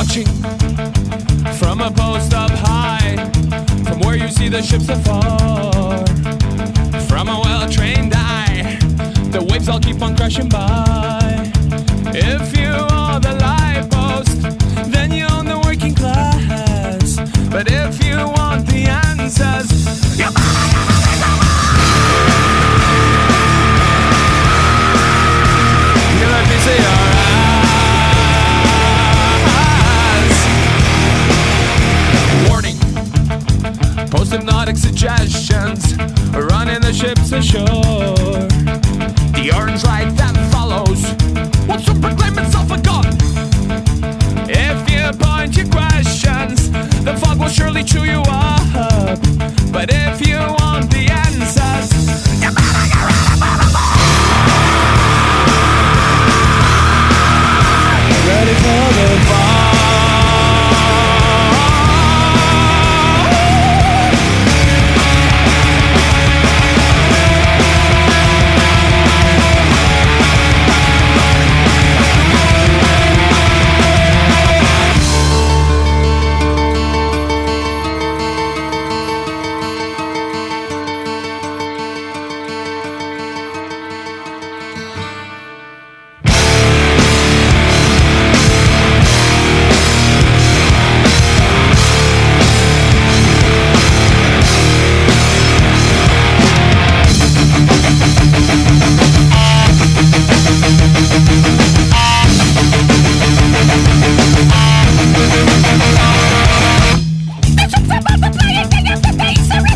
watching from a post up high, from where you see the ships afar, from a well-trained eye, the waves all keep on crashing by. If you are the light post, then you own the working class. But if you want the answers, you let me see your eyes. Warning, post-hypnotic suggestions, running the ships ashore. The orange light that follows will soon proclaim itself a god. If you point your questions, the fog will surely chew you up. But if you want the answers, you better get ready for the ball. Ready for the ball. About to play it, they have the bass